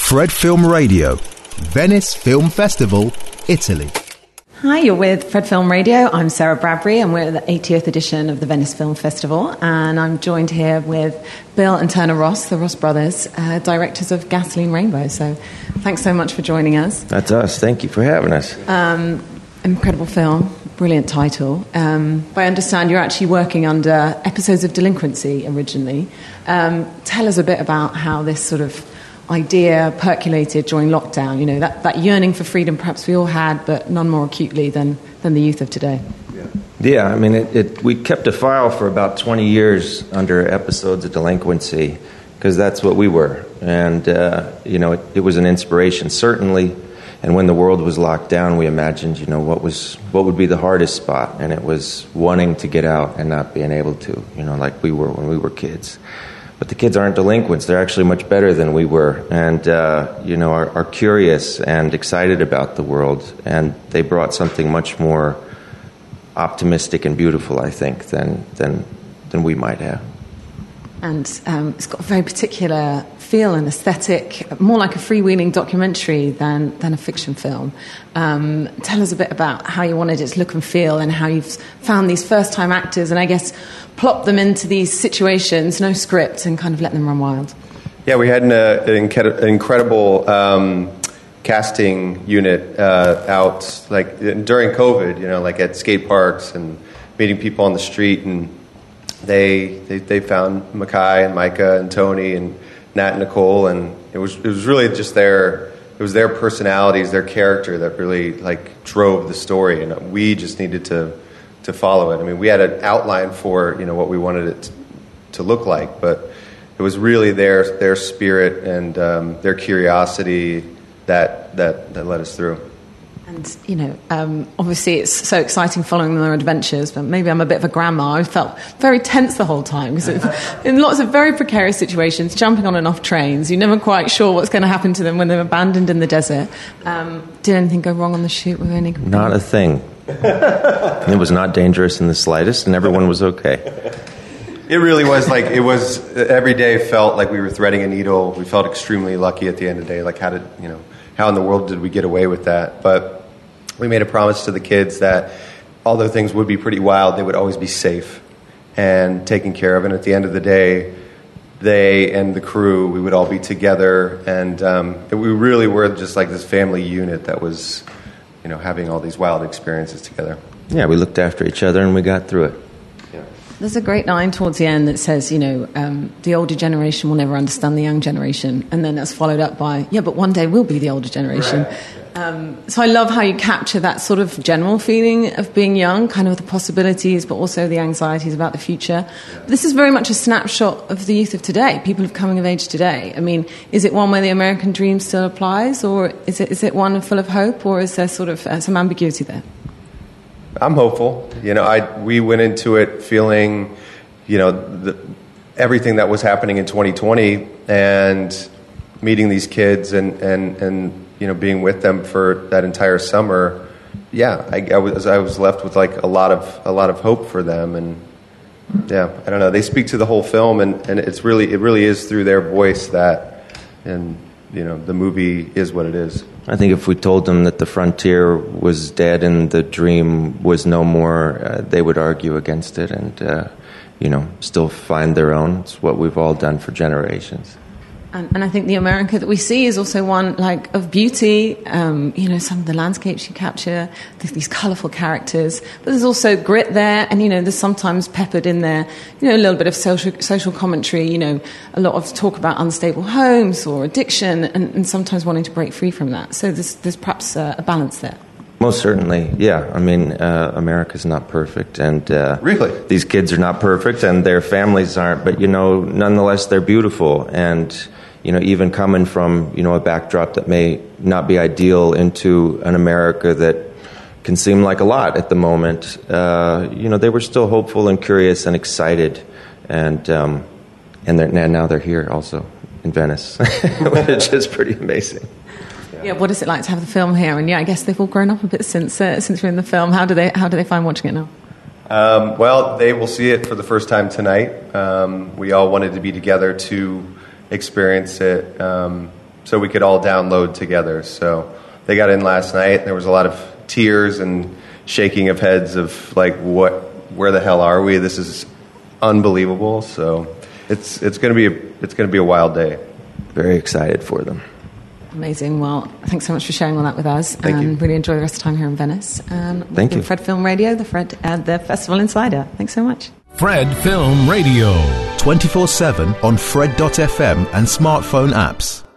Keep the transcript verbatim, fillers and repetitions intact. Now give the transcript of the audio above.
Fred Film Radio, Venice Film Festival, Italy. Hi, you're with Fred Film Radio. I'm Sarah Bradbury, and we're at the eightieth edition of the Venice Film Festival. And I'm joined here with Bill and Turner Ross, the Ross brothers, uh, directors of Gasoline Rainbow. So thanks so much for joining us. That's us. Thank you for having us. Um, incredible film, brilliant title. Um, I understand you're actually working under Episodes of Delinquency originally. Um, tell us a bit about how this sort of idea percolated during lockdown, you know, that, that yearning for freedom perhaps we all had, but none more acutely than, than the youth of today. Yeah, yeah I mean, it, it, we kept a file for about twenty years under Episodes of Delinquency, because that's what we were. And, uh, you know, it, it was an inspiration, certainly. And when the world was locked down, we imagined, you know, what was what would be the hardest spot, and it was wanting to get out and not being able to, you know, like we were when we were kids. But the kids aren't delinquents. They're actually much better than we were, and, uh, you know, are, are curious and excited about the world. And they brought something much more optimistic and beautiful, I think, than than, than we might have. And um, it's got a very particular feel and aesthetic, more like a freewheeling documentary than, than a fiction film. Um, tell us a bit about how you wanted it to look and feel, and how you've found these first-time actors, and I guess plop them into these situations, no script, and kind of let them run wild. Yeah, we had an, uh, an, inc- an incredible um, casting unit uh, out, like during COVID, you know, like at skate parks and meeting people on the street, and they they, they found Makai and Micah and Tony and Nat and Nicole, and it was it was really just their it was their personalities, their character that really like drove the story, and we just needed to. to follow it. I mean, we had an outline for, you know, what we wanted it to look like, but it was really their their spirit and um, their curiosity that, that that led us through. And, you know, um, obviously it's so exciting following their adventures, but maybe I'm a bit of a grandma. I felt very tense the whole time, because in lots of very precarious situations, jumping on and off trains, you're never quite sure what's going to happen to them when they're abandoned in the desert. Um, did anything go wrong on the shoot with any? Not a thing. It was not dangerous in the slightest, and everyone was okay. It really was like, it was, every day felt like we were threading a needle. We felt extremely lucky at the end of the day. Like, how did, you know, how in the world did we get away with that? But we made a promise to the kids that although things would be pretty wild, they would always be safe and taken care of. And at the end of the day, they and the crew, we would all be together. And um, we really were just like this family unit that was, you know, having all these wild experiences together. Yeah, we looked after each other and we got through it. Yeah. There's a great line towards the end that says, you know, um, the older generation will never understand the young generation. And then that's followed up by, yeah, but one day we'll be the older generation. Right. Um, so I love how you capture that sort of general feeling of being young, kind of the possibilities, but also the anxieties about the future. Yeah. This is very much a snapshot of the youth of today, people of coming of age today. I mean, is it one where the American dream still applies, or is it is it one full of hope, or is there sort of uh, some ambiguity there? I'm hopeful. You know, I we went into it feeling, you know, the, everything that was happening in twenty twenty, and meeting these kids and, and, and you know, being with them for that entire summer. Yeah, I, I was I was left with like a lot of a lot of hope for them, and yeah, I don't know. They speak to the whole film, and, and it's really it really is through their voice that, and you know, the movie is what it is. I think if we told them that the frontier was dead and the dream was no more, uh, they would argue against it and, uh, you know, still find their own. It's what we've all done for generations. And, and I think the America that we see is also one like of beauty. Um, you know, some of the landscapes you capture, these colourful characters. But there's also grit there, and you know, there's sometimes peppered in there, you know, a little bit of social social commentary. You know, a lot of talk about unstable homes or addiction, and, and sometimes wanting to break free from that. So there's there's perhaps a, a balance there. Most certainly, yeah. I mean, uh, America's not perfect, and uh, really, these kids are not perfect, and their families aren't. But you know, nonetheless, they're beautiful, and you know, even coming from, you know, a backdrop that may not be ideal into an America that can seem like a lot at the moment, uh, you know, they were still hopeful and curious and excited, and um, and, and now they're here also in Venice, which is pretty amazing. Yeah. yeah, what is it like to have the film here? And yeah, I guess they've all grown up a bit since uh, since we're in the film. How do they how do they find watching it now? Um, well, they will see it for the first time tonight. Um, we all wanted to be together to experience it, um, so we could all download together. So they got in last night, and there was a lot of tears and shaking of heads of like, what, where the hell are we? This is unbelievable. So it's it's going to be a, it's going to be a wild day. Very excited for them. Amazing. Well, thanks so much for sharing all that with us. Thank and you. really enjoy the rest of the time here in Venice. And Thank you. Fred Film Radio, the Fred, uh, the Festival Insider. Thanks so much. Fred Film Radio. twenty-four seven on Fred dot f m and smartphone apps.